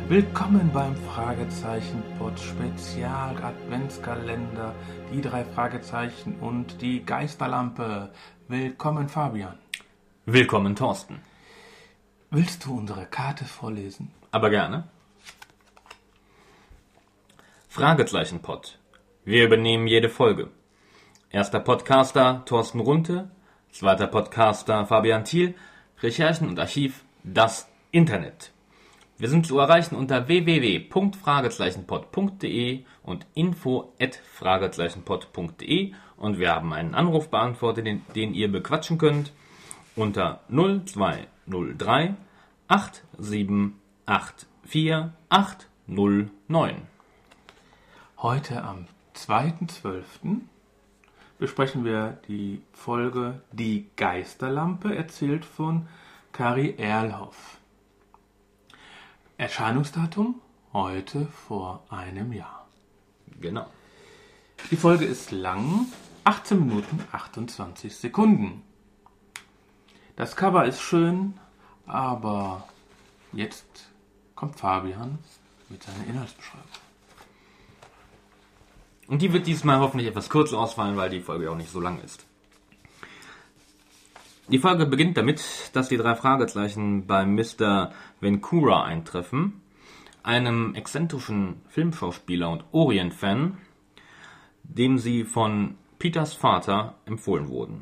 Willkommen beim Fragezeichen-Pod Spezial Adventskalender, die 3 Fragezeichen und die Geisterlampe. Willkommen Fabian. Willkommen Thorsten. Willst du unsere Karte vorlesen? Aber gerne. Fragezeichen-Pod. Wir übernehmen jede Folge. Erster Podcaster Thorsten Runte, zweiter Podcaster Fabian Thiel, Recherchen und Archiv, das Internet. Wir sind zu erreichen unter www.fragezeichenpod.de und info@fragezeichenpod.de und wir haben einen Anrufbeantworter, den ihr bequatschen könnt unter 0203 8784 809. Heute am 2.12. besprechen wir die Folge Die Geisterlampe, erzählt von Kari Erlhoff. Erscheinungsdatum heute vor einem Jahr. Genau. Die Folge ist lang, 18 Minuten 28 Sekunden. Das Cover ist schön, aber jetzt kommt Fabian mit seiner Inhaltsbeschreibung. Und die wird diesmal hoffentlich etwas kürzer ausfallen, weil die Folge auch nicht so lang ist. Die Folge beginnt damit, dass die 3 Fragezeichen bei Mr. Venkura eintreffen, einem exzentrischen Filmschauspieler und Orient-Fan, dem sie von Peters Vater empfohlen wurden.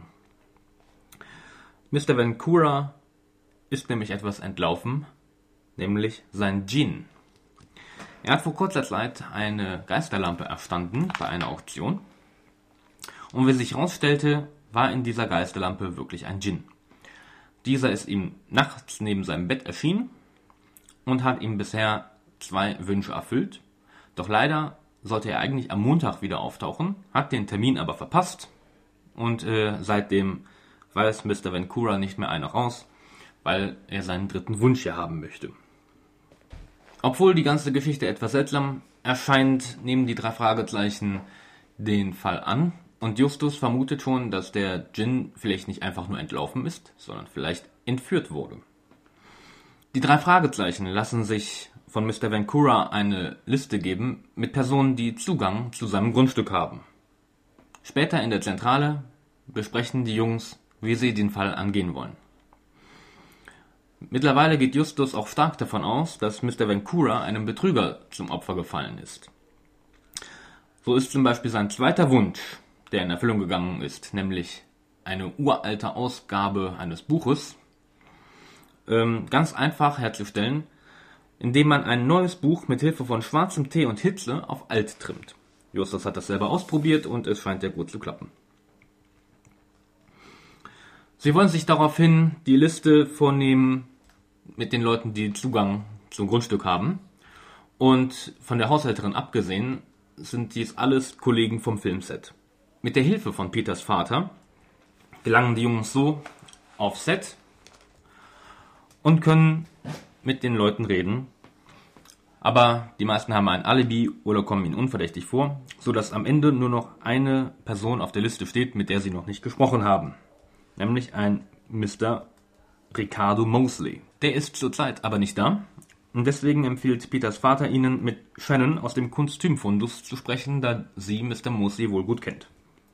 Mr. Venkura ist nämlich etwas entlaufen, nämlich sein Djinn. Er hat vor kurzer Zeit eine Geisterlampe erstanden bei einer Auktion und wie sich herausstellte, war in dieser Geisterlampe wirklich ein Djinn. Dieser ist ihm nachts neben seinem Bett erschienen und hat ihm bisher 2 Wünsche erfüllt. Doch leider sollte er eigentlich am Montag wieder auftauchen, hat den Termin aber verpasst und seitdem weiß Mr. Venkura nicht mehr ein noch raus, weil er seinen 3. Wunsch hier haben möchte. Obwohl die ganze Geschichte etwas seltsam erscheint, nehmen die 3 Fragezeichen den Fall an. Und Justus vermutet schon, dass der Djinn vielleicht nicht einfach nur entlaufen ist, sondern vielleicht entführt wurde. Die 3 Fragezeichen lassen sich von Mr. Venkura eine Liste geben mit Personen, die Zugang zu seinem Grundstück haben. Später in der Zentrale besprechen die Jungs, wie sie den Fall angehen wollen. Mittlerweile geht Justus auch stark davon aus, dass Mr. Venkura einem Betrüger zum Opfer gefallen ist. So ist zum Beispiel sein 2. Wunsch, der in Erfüllung gegangen ist, nämlich eine uralte Ausgabe eines Buches, ganz einfach herzustellen, indem man ein neues Buch mit Hilfe von schwarzem Tee und Hitze auf alt trimmt. Justus hat das selber ausprobiert und es scheint ja gut zu klappen. Sie wollen sich daraufhin die Liste vornehmen mit den Leuten, die Zugang zum Grundstück haben, und von der Haushälterin abgesehen sind dies alles Kollegen vom Filmset. Mit der Hilfe von Peters Vater gelangen die Jungs so auf Set und können mit den Leuten reden. Aber die meisten haben ein Alibi oder kommen ihnen unverdächtig vor, sodass am Ende nur noch eine Person auf der Liste steht, mit der sie noch nicht gesprochen haben. Nämlich ein Mr. Ricardo Moseley. Der ist zurzeit aber nicht da. Und deswegen empfiehlt Peters Vater ihnen, mit Shannon aus dem Kostümfundus zu sprechen, da sie Mr. Moseley wohl gut kennt.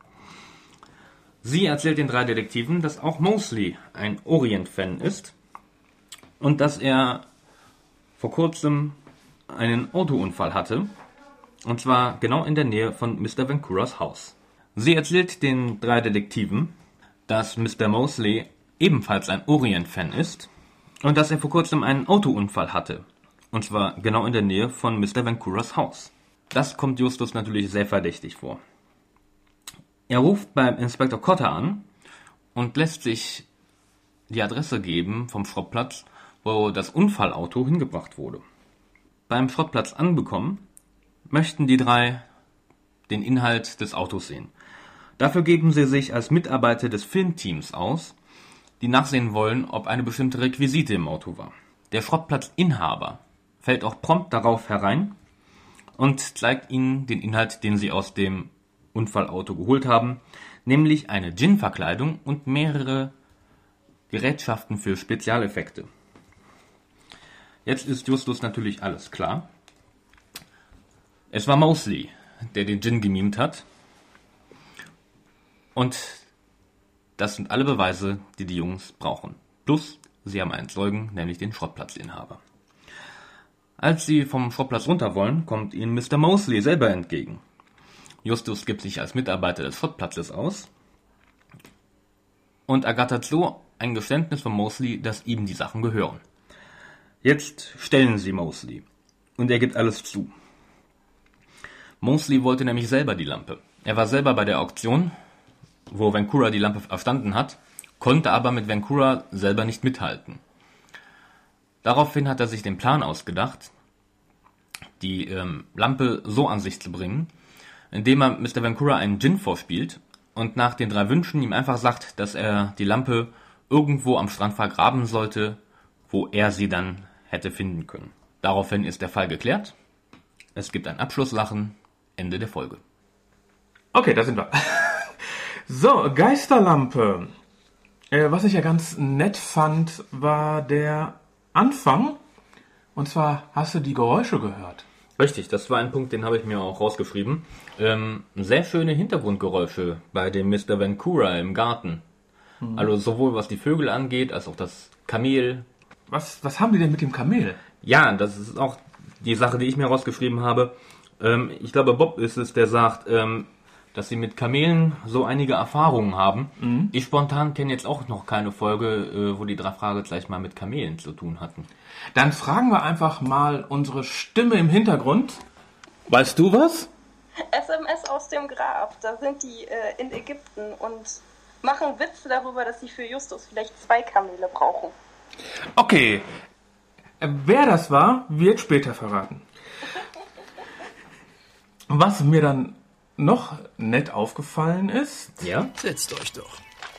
Sie erzählt den 3 Detektiven, dass auch Moseley ein Orient-Fan ist und dass er vor kurzem einen Autounfall hatte, und zwar genau in der Nähe von Mr. Venkuras Haus. Sie erzählt den 3 Detektiven, dass Mr. Moseley ebenfalls ein Orient-Fan ist und dass er vor kurzem einen Autounfall hatte, und zwar genau in der Nähe von Mr. Venkuras Haus. Das kommt Justus natürlich sehr verdächtig vor. Er ruft beim Inspektor Cotter an und lässt sich die Adresse geben vom Schrottplatz, wo das Unfallauto hingebracht wurde. Beim Schrottplatz angekommen, möchten die 3 den Inhalt des Autos sehen. Dafür geben sie sich als Mitarbeiter des Filmteams aus, die nachsehen wollen, ob eine bestimmte Requisite im Auto war. Der Schrottplatzinhaber fällt auch prompt darauf herein und zeigt ihnen den Inhalt, den sie aus dem Unfallauto geholt haben, nämlich eine Djinn-Verkleidung und mehrere Gerätschaften für Spezialeffekte. Jetzt ist Justus natürlich alles klar. Es war Mosley, der den Djinn gemimt hat. Und das sind alle Beweise, die die Jungs brauchen. Plus, sie haben einen Zeugen, nämlich den Schrottplatzinhaber. Als sie vom Schrottplatz runter wollen, kommt ihnen Mr. Mosley selber entgegen. Justus gibt sich als Mitarbeiter des Schrottplatzes aus und ergattert so ein Geständnis von Mosley, dass ihm die Sachen gehören. Jetzt stellen sie Mosley und er gibt alles zu. Mosley wollte nämlich selber die Lampe. Er war selber bei der Auktion, wo Vancouver die Lampe erstanden hat, konnte aber mit Vancouver selber nicht mithalten. Daraufhin hat er sich den Plan ausgedacht, die Lampe so an sich zu bringen, indem er Mr. Vancouver einen Djinn vorspielt und nach den 3 Wünschen ihm einfach sagt, dass er die Lampe irgendwo am Strand vergraben sollte, wo er sie dann hätte finden können. Daraufhin ist der Fall geklärt. Es gibt ein Abschlusslachen. Ende der Folge. Okay, da sind wir. So, Geisterlampe. Was ich ja ganz nett fand, war der Anfang. Und zwar hast du die Geräusche gehört. Richtig, das war ein Punkt, den habe ich mir auch rausgeschrieben. Sehr schöne Hintergrundgeräusche bei dem Mr. Vancouver im Garten. Also sowohl was die Vögel angeht, als auch das Kamel. Was haben die denn mit dem Kamel? Ja, das ist auch die Sache, die ich mir rausgeschrieben habe. Ich glaube, Bob ist es, der sagt, dass sie mit Kamelen so einige Erfahrungen haben. Mhm. Ich spontan kenne jetzt auch noch keine Folge, wo die 3 Fragezeichen mal mit Kamelen zu tun hatten. Dann fragen wir einfach mal unsere Stimme im Hintergrund. Weißt du was? SMS aus dem Grab. Da sind die in Ägypten und machen Witze darüber, dass sie für Justus vielleicht 2 Kamele brauchen. Okay. Wer das war, wird später verraten. Was mir dann noch nett aufgefallen ist... Ja? Setzt euch doch.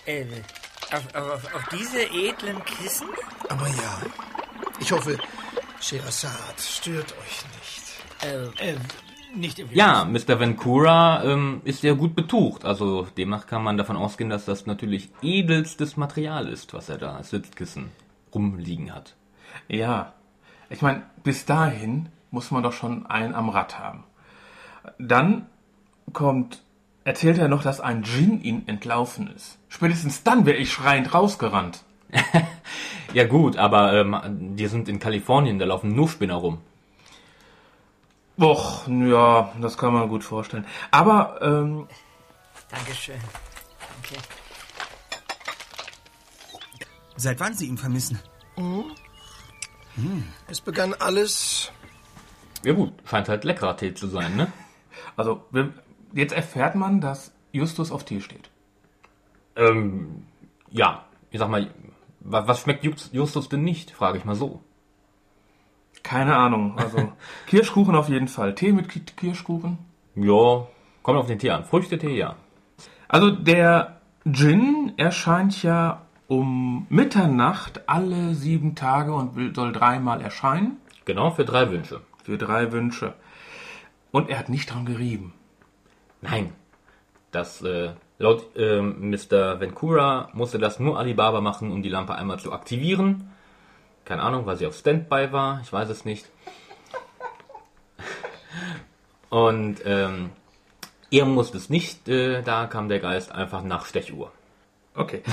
Auf diese edlen Kissen? Aber ja, ich hoffe, Scheherazade stört euch nicht. Nicht im Ja, Mr. Vancouver ist sehr gut betucht. Also demnach kann man davon ausgehen, dass das natürlich edelstes Material ist, was er da als Sitzkissen rumliegen hat. Ja, ich meine, bis dahin muss man doch schon einen am Rad haben. Dann erzählt er noch, dass ein Djinn ihn entlaufen ist. Spätestens dann wäre ich schreiend rausgerannt. Ja gut, aber die sind in Kalifornien, da laufen nur Spinner rum. Och, ja, das kann man gut vorstellen. Aber, Dankeschön. Danke. Seit wann Sie ihn vermissen? Es begann alles... Ja gut, scheint halt leckerer Tee zu sein, ne? also, jetzt erfährt man, dass Justus auf Tee steht. Ja, ich sag mal, was schmeckt Justus denn nicht, frage ich mal so. Keine Ahnung, also Kirschkuchen auf jeden Fall. Tee mit Kirschkuchen? Ja, kommt auf den Tee an. Früchtetee, ja. Also der Djinn erscheint ja um Mitternacht alle 7 Tage und soll 3-mal erscheinen. Genau, für 3 Wünsche. Für 3 Wünsche. Und er hat nicht dran gerieben. Nein, das laut Mr. Vancouver musste das nur Alibaba machen, um die Lampe einmal zu aktivieren. Keine Ahnung, weil sie auf Standby war, ich weiß es nicht. Und er musste es nicht, da kam der Geist einfach nach Stechuhr. Okay.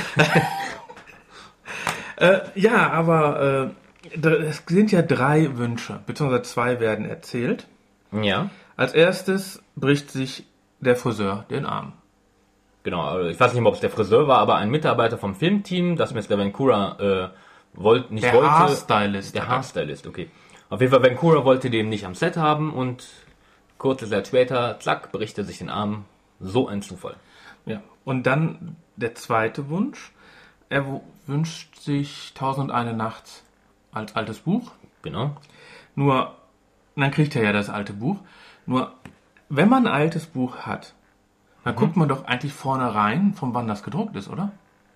Ja, aber es sind ja 3 Wünsche, beziehungsweise 2 werden erzählt. Ja. Als erstes bricht sich der Friseur den Arm. Genau, also ich weiß nicht mehr, ob es der Friseur war, aber ein Mitarbeiter vom Filmteam, das Mr. Vancouver wollte. Der Haarstylist. Der Haarstylist, okay. Auf jeden Fall, Vancouver wollte den nicht am Set haben und kurze Zeit später, zack, bricht er sich den Arm. So ein Zufall. Ja, und dann der zweite Wunsch. Er wünscht sich 1001 Nacht als altes Buch. Genau. Nur, dann kriegt er ja das alte Buch. Nur, wenn man ein altes Buch hat, dann guckt man doch eigentlich vorne rein, von wann das gedruckt ist, oder?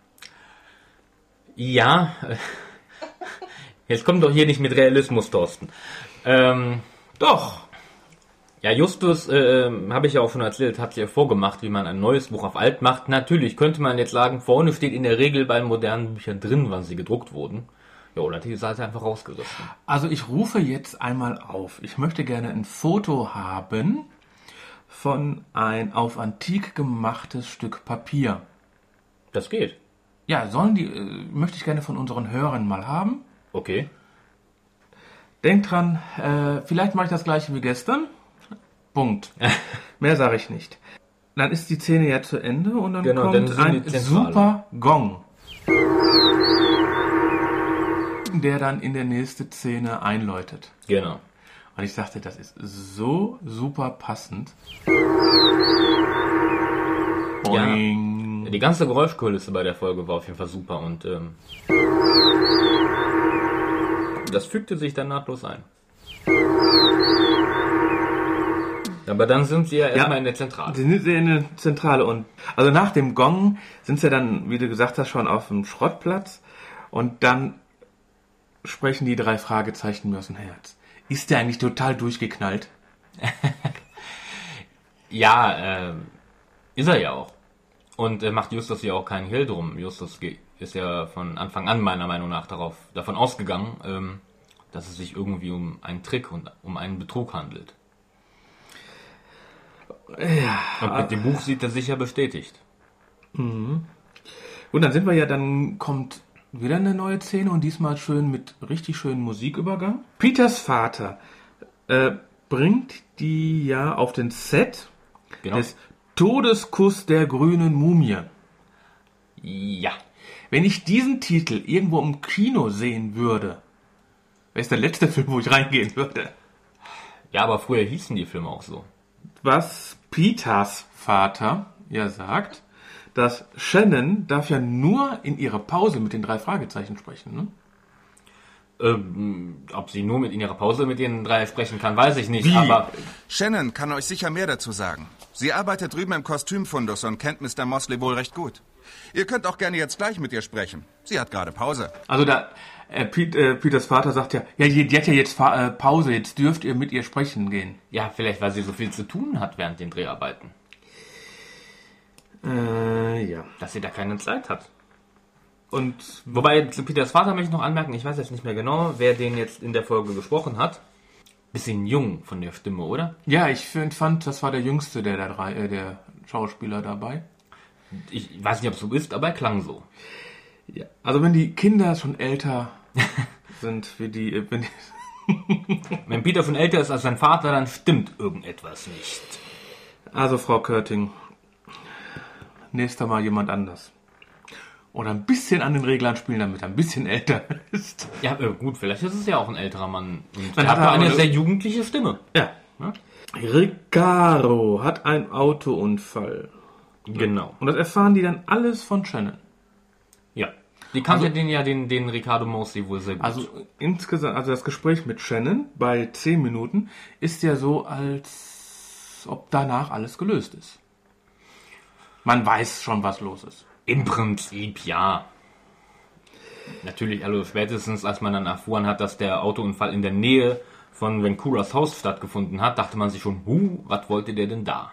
Ja, jetzt kommt doch hier nicht mit Realismus, Thorsten. Doch. Ja, Justus, habe ich ja auch schon erzählt, hat ja vorgemacht, wie man ein neues Buch auf alt macht. Natürlich könnte man jetzt sagen, vorne steht in der Regel bei modernen Büchern drin, wann sie gedruckt wurden. Ja, oder die Seite einfach rausgerissen. Also ich rufe jetzt einmal auf. Ich möchte gerne ein Foto haben von ein auf Antik gemachtes Stück Papier. Das geht. Ja, möchte ich gerne von unseren Hörern mal haben. Okay. Denkt dran, vielleicht mache ich das gleiche wie gestern. Punkt. Mehr sage ich nicht. Dann ist die Szene ja zu Ende und dann kommt dann sind ein die Zentrale. super Gong, der dann in der nächste Szene einläutet. Genau. Und ich dachte, das ist so super passend. Boing. Ja, die ganze Geräuschkulisse bei der Folge war auf jeden Fall super und das fügte sich dann nahtlos ein. Aber dann sind sie ja erstmal in der Zentrale. Sie sind in der Zentrale und also nach dem Gong sind sie dann, wie du gesagt hast, schon auf dem Schrottplatz und dann sprechen die 3 Fragezeichen mir aus dem Herz. Ist der eigentlich total durchgeknallt? Ja, ist er ja auch. Und macht Justus ja auch keinen Hehl drum. Justus ist ja von Anfang an meiner Meinung nach davon ausgegangen, dass es sich irgendwie um einen Trick und um einen Betrug handelt. Ja. Und mit dem Buch sieht er sich ja bestätigt. Mhm. Und dann kommt wieder eine neue Szene und diesmal schön mit richtig schönen Musikübergang. Peters Vater bringt die ja auf den Set des Todeskuss der grünen Mumie. Ja. Wenn ich diesen Titel irgendwo im Kino sehen würde, wäre es der letzte Film, wo ich reingehen würde. Ja, aber früher hießen die Filme auch so. Was Peters Vater ja sagt, dass Shannon darf ja nur in ihrer Pause mit den 3 Fragezeichen sprechen, ne? Ob sie nur in ihrer Pause mit den 3 sprechen kann, weiß ich nicht. Wie? Aber Shannon kann euch sicher mehr dazu sagen. Sie arbeitet drüben im Kostümfundus und kennt Mr. Mosley wohl recht gut. Ihr könnt auch gerne jetzt gleich mit ihr sprechen. Sie hat gerade Pause. Also Peters Vater sagt ja, die hat ja jetzt Pause, jetzt dürft ihr mit ihr sprechen gehen. ja, vielleicht weil sie so viel zu tun hat während den Dreharbeiten. Ja. Dass sie da keine Zeit hat. Und Wobei, zu Peters Vater möchte ich noch anmerken, ich weiß jetzt nicht mehr genau, wer den jetzt in der Folge gesprochen hat. Bisschen jung von der Stimme, oder? ja, ich fand, das war der jüngste der Schauspieler dabei. Ich weiß nicht, ob es so ist, aber er klang so. Ja. Also wenn die Kinder schon älter sind, Wenn Peter schon älter ist als sein Vater, dann stimmt irgendetwas nicht. Also Frau Körting, nächstes Mal jemand anders. Oder ein bisschen an den Reglern spielen, damit er ein bisschen älter ist. Ja, gut, vielleicht ist es ja auch ein älterer Mann. Und Dann er hat hat er eine aber sehr jugendliche Stimme. Ja. Ricardo hat einen Autounfall. Genau. Und das erfahren die dann alles von Shannon. Ja. Die kannte den Ricardo Mosley wohl sehr gut. Also insgesamt, also das Gespräch mit Shannon bei 10 Minuten ist ja so, als ob danach alles gelöst ist. Man weiß schon, was los ist. Im Prinzip ja. Natürlich, also spätestens als man dann erfahren hat, dass der Autounfall in der Nähe von Vancuras Haus stattgefunden hat, dachte man sich schon, was wollte der denn da?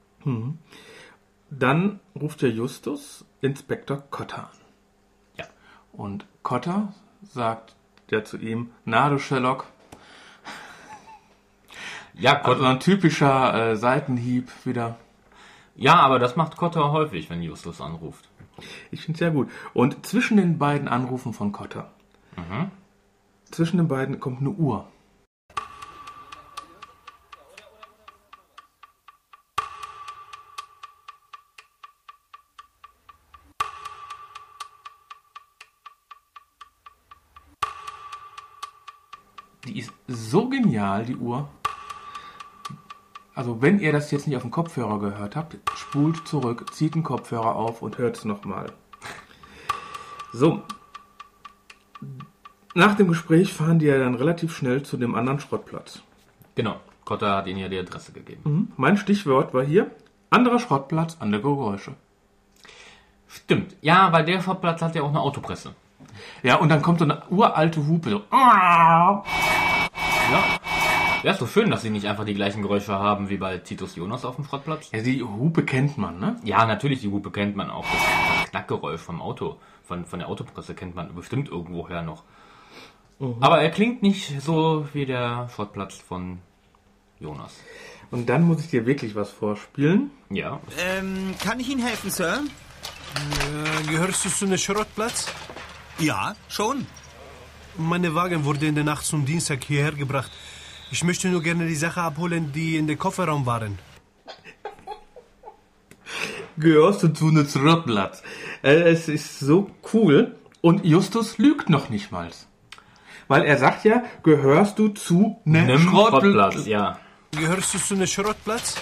Dann ruft der Justus Inspektor Cotter an. Ja. Und Cotter sagt ja zu ihm, na du Sherlock, Ja, also Cotter, ein typischer Seitenhieb wieder. ja, aber das macht Cotter häufig, wenn Justus anruft. Ich finde es sehr gut. Und zwischen den beiden Anrufen von Cotter, zwischen den beiden kommt eine Uhr. Die ist so genial, die Uhr. Also wenn ihr das jetzt nicht auf dem Kopfhörer gehört habt, spult zurück, zieht den Kopfhörer auf und hört es nochmal. So. Nach dem Gespräch fahren die ja dann relativ schnell zu dem anderen Schrottplatz. Genau. Cotter hat ihnen ja die Adresse gegeben. Mein Stichwort war hier, anderer Schrottplatz, andere Geräusche. Stimmt. Ja, weil der Schrottplatz hat ja auch eine Autopresse. Ja, und dann kommt so eine uralte Hupe, so. Ja. Ja, ist so schön, dass sie nicht einfach die gleichen Geräusche haben wie bei Titus Jonas auf dem Schrottplatz. Ja, die Hupe kennt man, ne? Ja, natürlich, die Hupe kennt man auch. Das Knackgeräusch vom Auto, von der Autopresse kennt man bestimmt irgendwoher noch. Aber er klingt nicht so wie der Schrottplatz von Jonas. Und dann muss ich dir wirklich was vorspielen. Ja. Kann ich Ihnen helfen, Sir? Gehörst du zu einem Schrottplatz? Ja, schon. Meine Wagen wurde in der Nacht zum Dienstag hierher gebracht. Ich möchte nur gerne die Sache abholen, die in der Kofferraum waren. Gehörst du zu einem Schrottplatz? Es ist so cool. Und Justus lügt noch nicht mal. Weil er sagt ja, gehörst du zu einem Schrottplatz? Ja. Gehörst du zu einem Schrottplatz?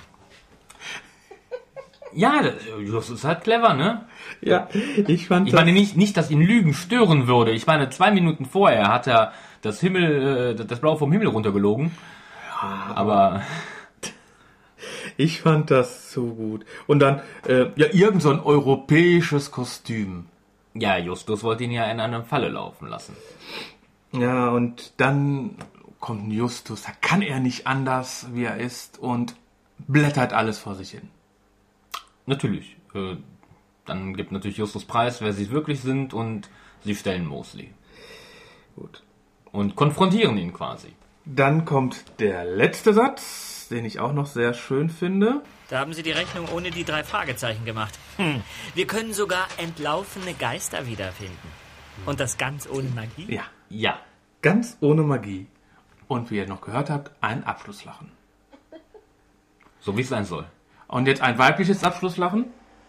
Ja, Justus ist halt clever, ne? Ja, ich fand Ich meine nicht, dass ihn Lügen stören würde. Ich meine, 2 Minuten vorher hat er das Blau vom Himmel runtergelogen. Aber ich fand das so gut. Und dann, irgend so ein europäisches Kostüm. ja, Justus wollte ihn ja in eine Falle laufen lassen. Ja, und dann kommt ein Justus, da kann er nicht anders, wie er ist, und blättert alles vor sich hin. Natürlich. Dann gibt natürlich Justus preis, wer sie wirklich sind, und sie stellen Mosley. Gut. Und konfrontieren ihn quasi. Dann kommt der letzte Satz, den ich auch noch sehr schön finde. Da haben Sie die Rechnung ohne die 3 Fragezeichen gemacht. Wir können sogar entlaufene Geister wiederfinden. Und das ganz ohne Magie? Ja, Ja. ganz ohne Magie. Und wie ihr noch gehört habt, ein Abschlusslachen. So wie es sein soll. Und jetzt ein weibliches Abschlusslachen.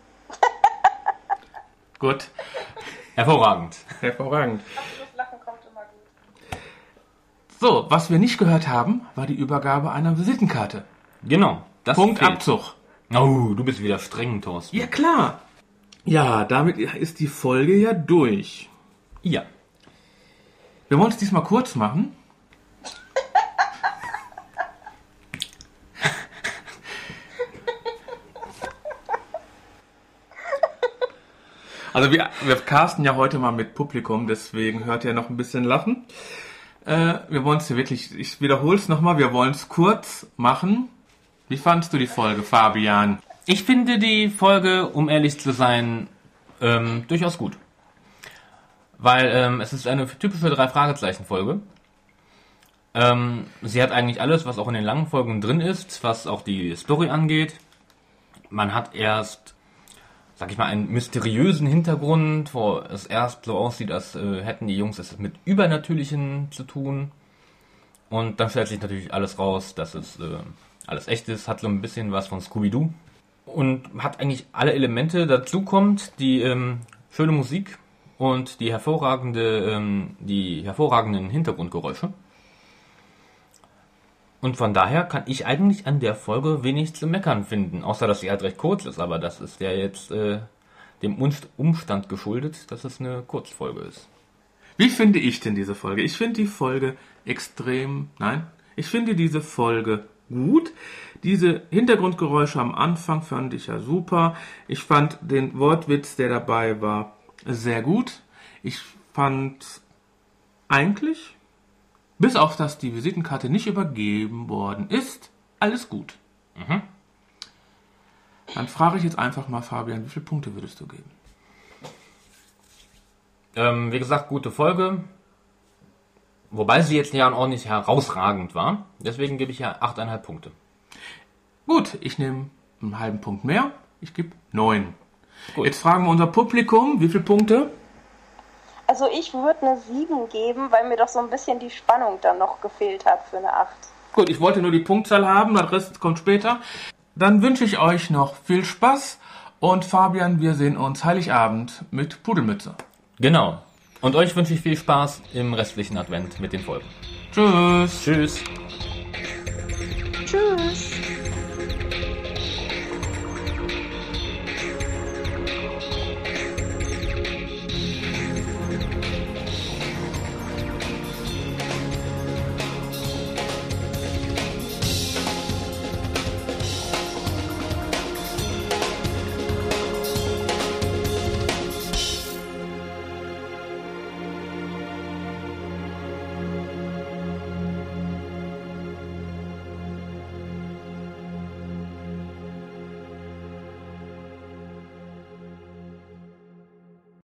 Gut, Hervorragend. hervorragend. Das Lachen kommt immer gut. So, was wir nicht gehört haben, war die Übergabe einer Visitenkarte. Genau. Das Punkt fehlt. Abzug. Oh, du bist wieder streng, Thorsten. Ja, klar. Ja, damit ist die Folge ja durch. Ja. Wir wollen es diesmal kurz machen. Also wir casten ja heute mal mit Publikum, deswegen hört ihr noch ein bisschen lachen. Wir wollen es hier wirklich, ich wiederhole es nochmal, wir wollen es kurz machen. Wie fandst du die Folge, Fabian? Ich finde die Folge, um ehrlich zu sein, durchaus gut. Weil es ist eine typische 3-Fragezeichen-Folge. Sie hat eigentlich alles, was auch in den langen Folgen drin ist, was auch die Story angeht. Man hat erst, sag ich mal, einen mysteriösen Hintergrund, wo es erst so aussieht, als hätten die Jungs es mit Übernatürlichen zu tun. Und dann stellt sich natürlich alles raus, dass es alles echt ist, hat so ein bisschen was von Scooby-Doo. Und hat eigentlich alle Elemente. Dazu kommt die schöne Musik und die hervorragenden Hintergrundgeräusche. Und von daher kann ich eigentlich an der Folge wenig zu meckern finden, außer dass sie halt recht kurz ist, aber das ist ja jetzt dem Umstand geschuldet, dass es eine Kurzfolge ist. Wie finde ich denn diese Folge? Ich finde die Folge ich finde diese Folge gut. Diese Hintergrundgeräusche am Anfang fand ich ja super. Ich fand den Wortwitz, der dabei war, sehr gut. Ich fand eigentlich, bis auf dass die Visitenkarte nicht übergeben worden ist, alles gut. Dann frage ich jetzt einfach mal, Fabian, wie viele Punkte würdest du geben? Wie gesagt, gute Folge. Wobei sie jetzt ja auch nicht herausragend war. Deswegen gebe ich ja 8,5 Punkte. Gut, ich nehme einen halben Punkt mehr. Ich gebe 9. Gut. Jetzt fragen wir unser Publikum, wie viele Punkte? Also ich würde eine 7 geben, weil mir doch so ein bisschen die Spannung dann noch gefehlt hat für eine 8. Gut, ich wollte nur die Punktzahl haben, der Rest kommt später. Dann wünsche ich euch noch viel Spaß und Fabian, wir sehen uns Heiligabend mit Pudelmütze. Genau. Und euch wünsche ich viel Spaß im restlichen Advent mit den Folgen. Tschüss. Tschüss. Tschüss.